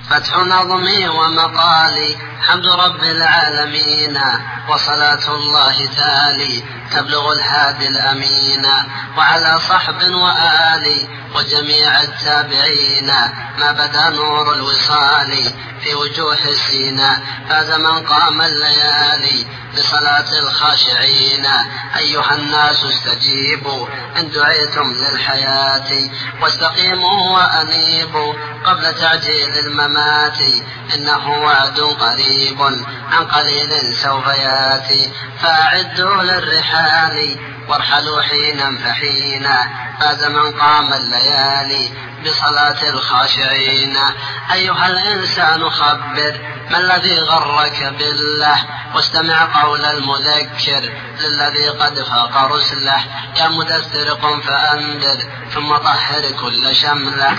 فتح نظمي ومقالي حمد رب العالمين، وصلاة الله تالي تبلغ الهادي الأمين، وعلى صحب وآلي وجميع التابعين، ما بدا نور الوصال في وجوه السينا. فاز من قام الليالي بصلاة الخاشعين. أيها الناس استجيبوا إن دعيتم للحياة، واستقيموا وأنيبوا قبل تعجيل الممات، إنه وعد قريب عن قليل سوف ياتي. فأعدوا للرحال وارحلوا حينا فحينا، فاز من قام الليالي بصلاة الخاشعين. أيها الإنسان خبر ما الذي غرك بالله، واستمع قول المذكر للذي قد فاق رسله. يا مدثر قم فأنذر ثم طهر كل شمله،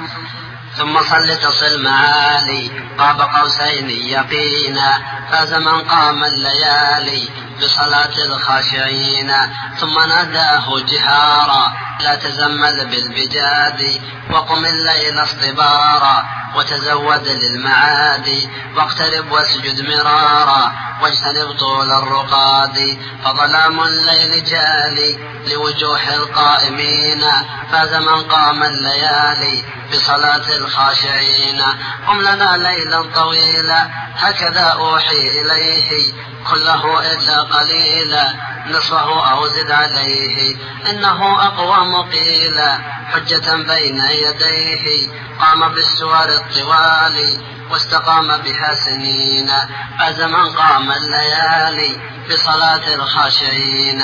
ثم صل تصل معالي قاب قوسين يقينا. فاز من قام الليالي بصلاة الخاشعين. ثم ناداه جهارا لا تزمل بالبجاد، وقم الليل اصطبارا وتزود للمعاد، واقترب واسجد مرارا واجتنب طول الرقاد. فظلام الليل جالي لوجوه القائمين، فاز من قام الليالي بصلاة الخاشعين. قم لنا ليلا طويلا هكذا أوحي إليه، كله إلا قليلا نصفه أو زد عليه، إنه أقوى مقيلا حجة بين يديه. قام بالسور الطوال واستقام بها سنين، فاز من قام الليالي بصلاة الخاشعين.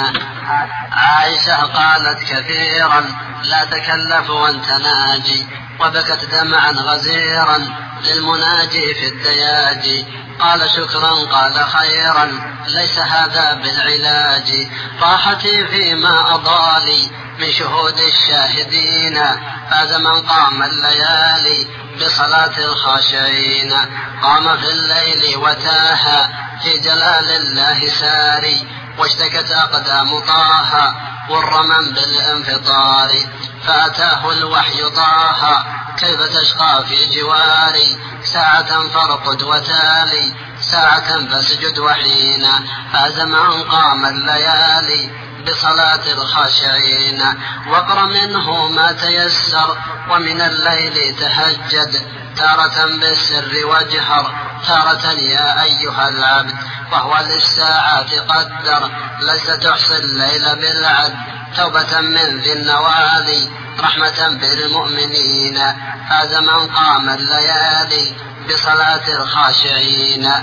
عائشة قالت كثيرا لا تكلف وانت ناجي، وبكت دمعا غزيرا للمناجي في الدياجي. قال شكرا قال خيرا ليس هذا بالعلاج، راحتي فيما أضالي من شهود الشاهدين. فاز من قام الليالي بصلاة الخاشعين. قام في الليل وتاها في جلال الله ساري، واشتكت أقدام طه والرمم بالانفطار. فأتاه الوحي طه كيف تشقى في جواري، ساعة فارقد وتالي ساعة فاسجد وحينا. فاز من قام الليالي بصلاة الخاشعين. واقر منه ما تيسر ومن الليل تهجد، تارة بالسر واجهر تارة يا أيها العبد، وهو للساعات قدر لست تحصي الليل بالعد. توبة من ذي النوالي رحمة بالمؤمنين، فاز من قام الليالي بصلاة الخاشعين.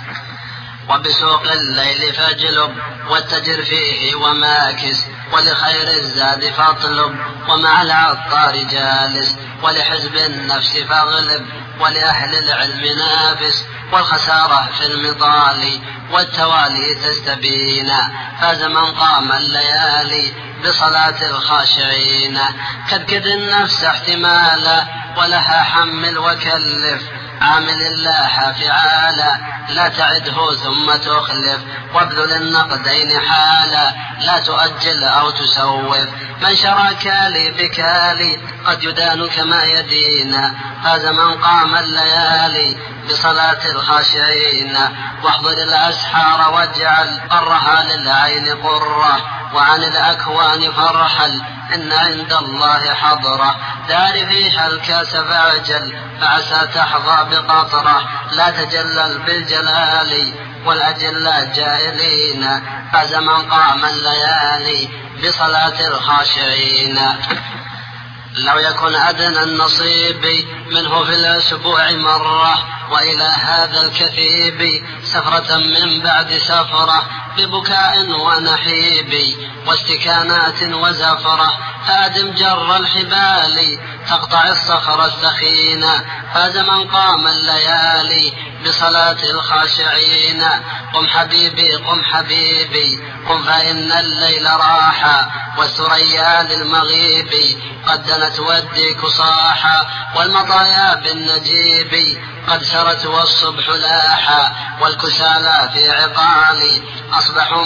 وبسوق الليل فاجلب واتجر فيه وماكس، ولخير الزاد فاطلب ومع العطار جالس، ولحزب النفس فاغلب ولأهل العلم نافس، والخسارة في المطال والتوالي تستبين. فاز من قام الليالي بصلاة الخاشعين. كدكد النفس احتمالا ولها حمل وكلف، عامل الله فعالا لا تعده ثم تخلف، وابذل النقدين حالا لا تؤجل أو تسوف. من شرى كالي بكالي قد يدان كما يدين. فاز من قام الليالي بصلاة الخاشعين. واحضر الأسحار واجعل قرها للعين قرة، وعن الأكوان فارحل إن عند الله حضرة. دار فيها الكاس فاعجل فعسى تحظى بقطرة، لا تجلل بالجلال والأجلاء جائلين. فاز من قام الليالي بصلاة الخاشعين. لو يكن أدنى النصيب منه في الأسبوع مرة، وإلى هذا الكثيب سفرة من بعد سفرة، ببكاء ونحيب واستكانات وزفرة، فأدم جر الحبال تقطع الصخر الثخينة. فاز من قام الليالي بصلاة الخاشعين. قم حبيبي قم حبيبي قم فإن الليل راحا، والثريا للمغيب قد دنت والديك صاحا، والمطايا بالنجيب قد سرت والصبح لاحا، والكسالى في عقالي أصبحوا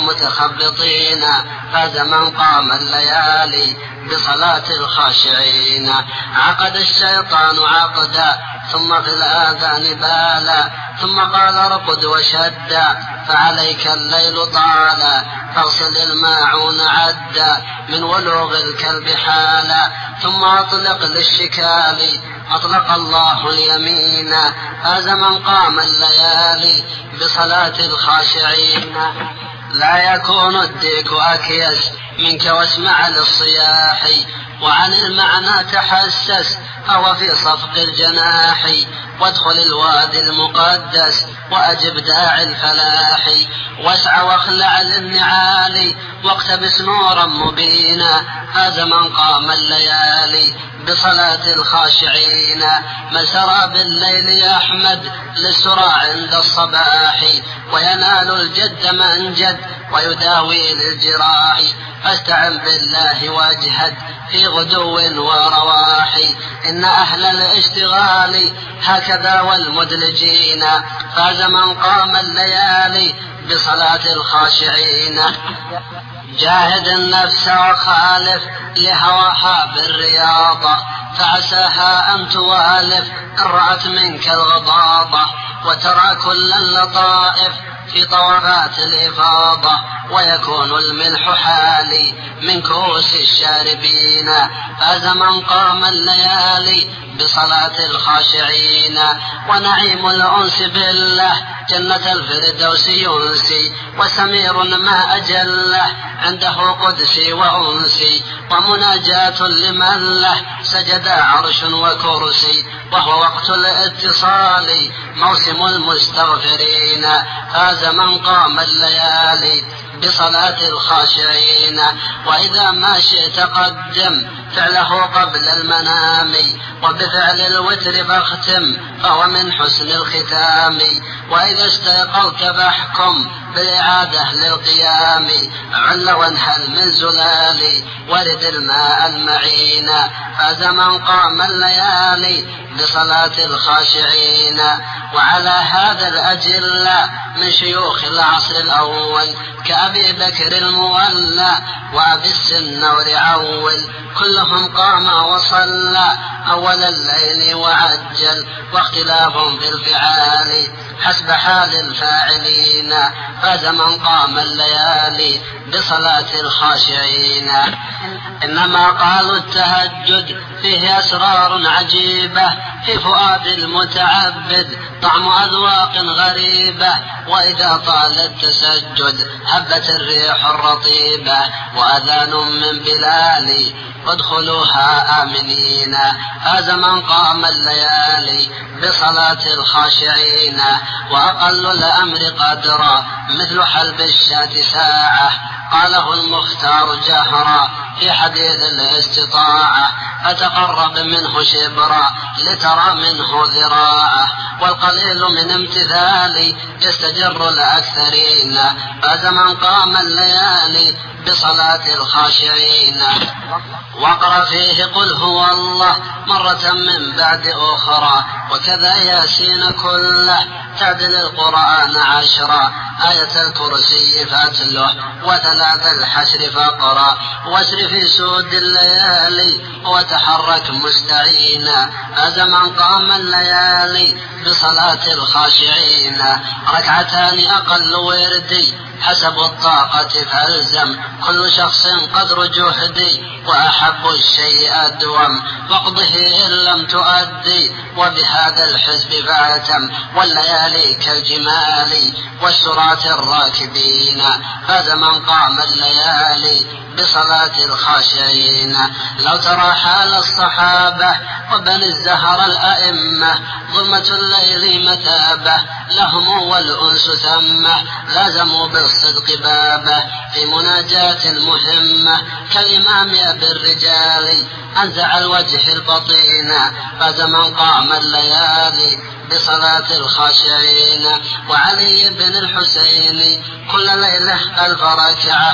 متخبطين. فاز من قام الليالي بصلاة الخاشعين. عقد الشيطان عقدا ثم في الآذان بالا ثم قال ارقد وشدا فعليك الليل طالا فاغسل الماعون عدا من ولوغ الكلب حالا ثم أطلق للشكال أطلق الله اليمين فاز من قام الليالي بصلاة الخاشعين لا يكون الديك أكيس منك واسمع للصياح وعن المعنى تحسس أو في صفق الجناح وادخل الوادي المقدس وأجب داعي الفلاح واسع واخلع للنعال واقتبس نورا مبينا هذا من قام الليالي بصلاة الخاشعين من سرى بالليل يحمد للسرى عند الصباح وينال الجد من جد ويداوي للجراح فاستعن بالله واجهد في غدو ورواح إن أهل الاشتغال هكذا والمدلجين فاز من قام الليالي بصلاة الخاشعين جاهد النفس وخالف لهواها بالرياضة فعساها أن توالف إن رأت منك الغضاضة وترى كل اللطائف في طوفات الإفاضة ويكون الملح حالي من كؤوس الشاربين فاز من قام الليالي بصلاة الخاشعين ونعيم الأنس بالله جنة الفردوس ينسي وسمير ما أجله عنده قدسي وأنسي ومناجاة لمن له سجد عرش وكرسي وهو وقت الاتصال موسم المستغفرين فاز من قام الليالي بصلاة الخاشعين وإذا ما شئت قدم فعله قبل المنام وبفعل الوتر فاختم فهو من حسن الختام وإذا استيقظت فاحكم بالإعادة للقيام عل وانهل من زلال ورد الماء المعين فاز من قام الليالي بصلاة الخاشعين وعلى هذا الأجل من شيوخ العصر الأول كأبي بكر المولى وأبي السنور عول كلهم قام وصلى أول الليل وعجل واختلاف في الفعال حسب حال الفاعلين فاز من قام الليالي بصلاة الخاشعين إنما قالوا التهجد فيه أسرار عجيبة في فؤاد المتعبد طعم أذواق غريبة وإذا طال التسجد هبت الريح الرطيبة وأذان من بلال وادخلوها آمنين فاز من قام الليالي بصلاة الخاشعين وأقل الأمر قدرا مثل حلب الشاة ساعة قاله المختار جهرا في حديث الاستطاعة فتقرب منه شبرا لترى منه ذراعه والقليل من امتثال يستجر الأكثرين فاز من قام الليالي بصلاة الخاشعين واقرأ فيه قل هو الله مرة من بعد أخرى وكذا ياسين كله تعدل القرآن 10 آية الكرسي فاتله وثلاث الحشر فاقرأ واسر في سود الليالي وتحرك مستعينا فاز من قام الليالي بصلاة الخاشعين ركعتان أقل وردي حسب الطاقة فالزم كل شخص قدر جهدي وأحب الشيء أدوم واقضه إن لم تؤدي وبهذا الحزب فاتم والليالي كالجمال والسراة الراكبين فاز من قام الليالي بصلاة الخاشعين لو ترى حال الصحابة وبني الزهر الأئمة ظلمة الليل متابة لهم والأنس ثمة لازموا بالصدق بابه في مناجاة مهمة كالإمام أبي الرجال أنزع الوجه البطين فاز من قام الليالي بصلاة الخاشعين وعلي بن الحسين كل ليلة 1000 ركعة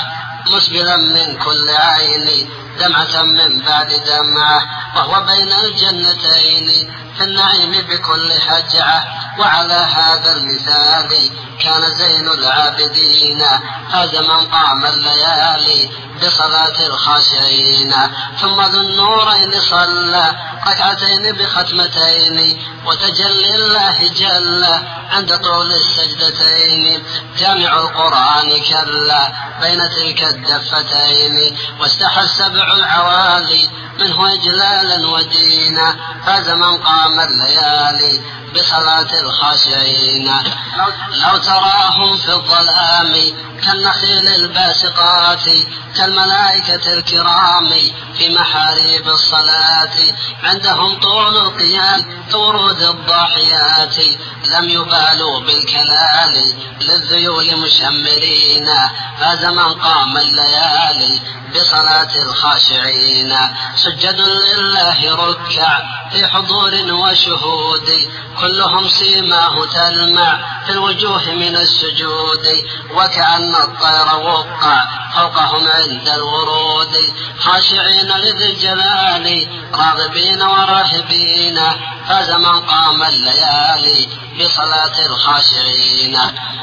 مسبلا من كل عين دمعة من بعد دمعة، وهو بين الجنتين في النعيم بكل هجعة. وعلى هذا المثال كان زين العابدين، فاز من قام الليالي بصلاة الخاشعين. ثم ذو النورين صلى ركعتين بختمتين، وتجلي الله جل عند طول السجدتين. جامع القرآن كلا بين تلك الدفتين، واستحى السبع العوالي منه إجلالا ودينا، فاز من قام الليالي بصلاة الخاشعين. لو تراهم في الظلام كالنخيل الباسقات، كالملائكة الكرام في محاريب الصلاة، عندهم طول القيام كورود الضاحيات، لم يبالوا بالكلال للذيول مشمرين، فاز من قام الليالي بصلاة الخاشعين. سجد لله ركع في حضور وشهود، كلهم سيماه تلمع في الوجوه من السجود، وكأن الطير وقع فوقهم عند الورود، خاشعين لذي الجلال راغبين وراهبين، فاز من قام الليالي بصلاة الخاشعين.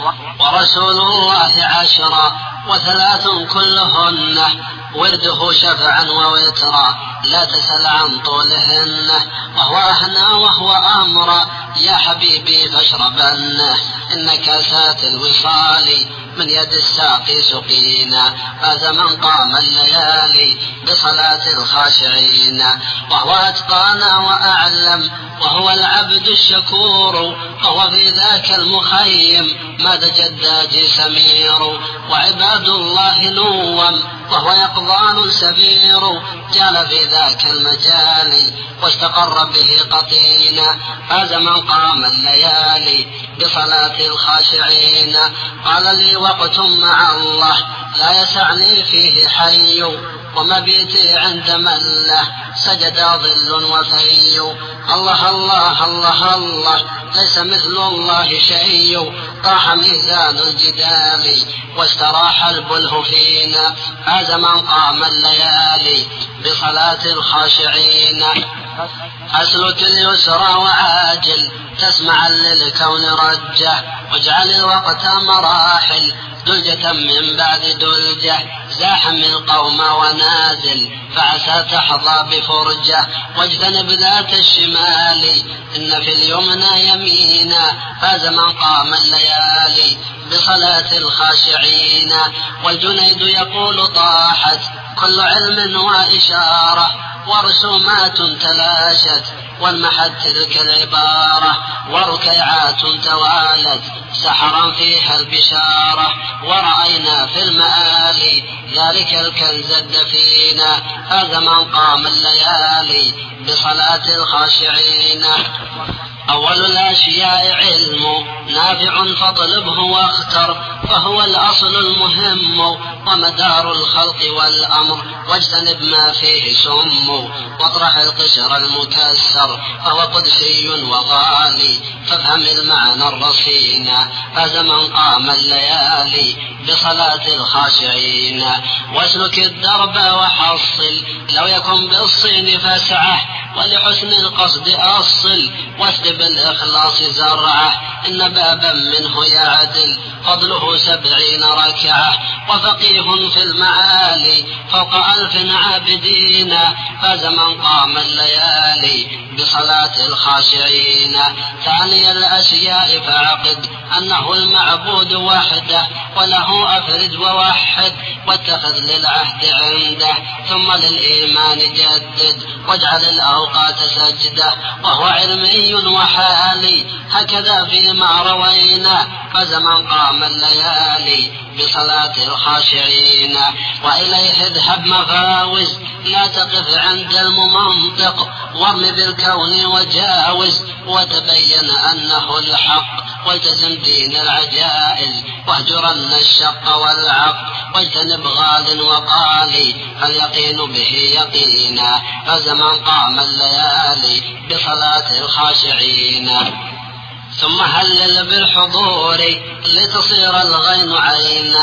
ورسول الله 10 و3 كلهن ورده شفعا ووترا، لا تسل عن طولهن، وهو أهنى وهو أمر، يا حبيبي فاشربنه إن كاسات الوصال من يد الساقي سقينا، فاز من قام الليالي بصلاة الخاشعين. وهو أتقانا وأعلم، وهو العبد الشكور، وهو في ذاك المخيم ما دج الداجي سمير، وعباد الله نوم وهو يقظان سفير، جال في ذاك المجال واستقر به قطينا، فاز من قام الليالي بصلاة الخاشعين. قال لي وقت مع الله لا يسعني فيه حي، ومبيتي عند من له سجد ظل وفي، الله الله الله الله ليس مثل الله شيء، طاح ميزان الجدال واستراح البله فينا، فاز من قام الليالي بصلاة الخاشعين. أسلك اليسرى وعاجل تسمع للكون رجه، واجعل الوقت مراحل دلجة من بعد دلجة، زاحم القوم ونازل فعسى تحظى بفرجة، واجتنب ذات الشمال إن في اليمنى يمينا، فاز من قام الليالي بصلاة الخاشعين. والجنيد يقول طاحت كل علم وإشارة، ورسومات تلاشت وانمحت تلك العبارة، وركيعات توالت سحرا فيها البشارة، ورأينا في المآل ذلك الكنز الدفين، فاز من قام الليالي بصلاة الخاشعين. أول الأشياء علم نافع فاطلبه واختر، فهو الأصل المهم ومدار الخلق والأمر، واجتنب ما فيه سم واطرح القشر المكسر، فهو قدسي وغالي فافهم المعنى الرصين، فاز من قام الليالي بصلاة الخاشعين. واسلك الدرب وحصل لو يكن بالصين فاسعه، ولحسن القصد أصل واسلب الإخلاص زرعه، إن بابا منه يعدل فضله 70 ركعة، وفقيه في المعالي فوق 1000 عابدين، فاز من قام الليالي بصلاة الخاشعين. ثاني الأشياء فعقد أنه المعبود وحده، وله أفرد ووحد واتخذ للعهد عنده، ثم للإيمان جدد واجعل الأوقات سجده، وهو علمي وحالي هكذا فيما روينا، فاز من قام الليالي بصلاة الخاشعين. وإليه اذهب مفاوز لا تقف عند المنطق، وارم بالكون وجاوز وتبين أنه الحق، والتزم دين العجائز واهجرن الشق والعق، واجتنب غال وقالي فاليقين به يقينا، فاز من قام الليالي بصلاة الخاشعين. ثم هلل بالحضور لتصير الغين عينا،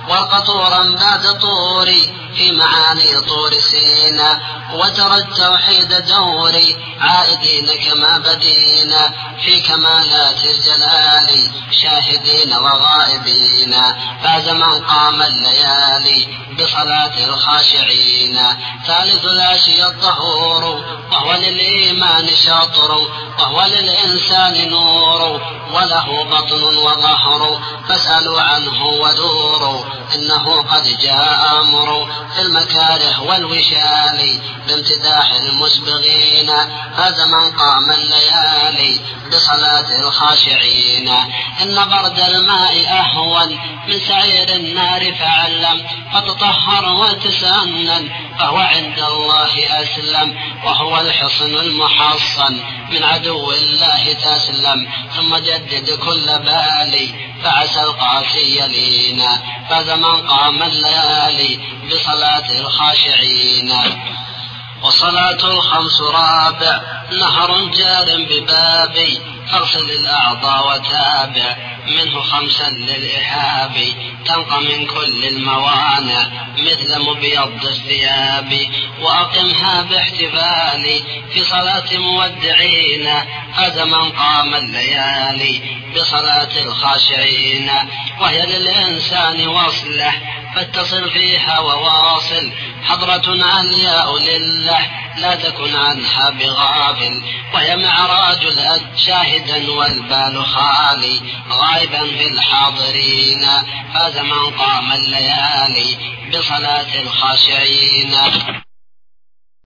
والقطورا بعد طوري في معاني طور سينا، وترى التوحيد دوري عائدين كما بدينا في كمالات الجلال شاهدين وغائبين. فاز من قام الليالي بصلاة الخاشعين. ثالث العشي الطهور وهو للإيمان شاطر، وهو للإنسان نور وله بطن وظهر، فاسألوا عنه ودوروا إنه قد جاء أمر في المكاره والوشال بامتداح المسبغين. فاز من قام الليالي بصلاة الخاشعين. إن برد الماء أهون من سعير النار فعلم، فتطهر وتسنن فهو عند الله أسلم، وهو الحصن المحصن من عدو الله تسلم. ثم جدد كل بالي فعسى القاسي يلينا. فاز من قام الليالي بصلاة الخاشعين. والصلاة الخمس رابع نهر جار ببابي، فاغسل الأعضاء وتابع منه خمسا للإحاب، تنقى من كل الموانع مثل مبيض الثياب، وأقمها باحتفال في صلاة مودعين. فاز من قام الليالي بصلاة الخاشعين. وهي للإنسان وصله فاتصل فيها وواصل، حضرة علياء لله لا تكن عنها بغافل. وهي معراج الأد شاهدا والبال خالي غائبا في الحاضرين. فاز من قام الليالي بصلاة الخاشعين.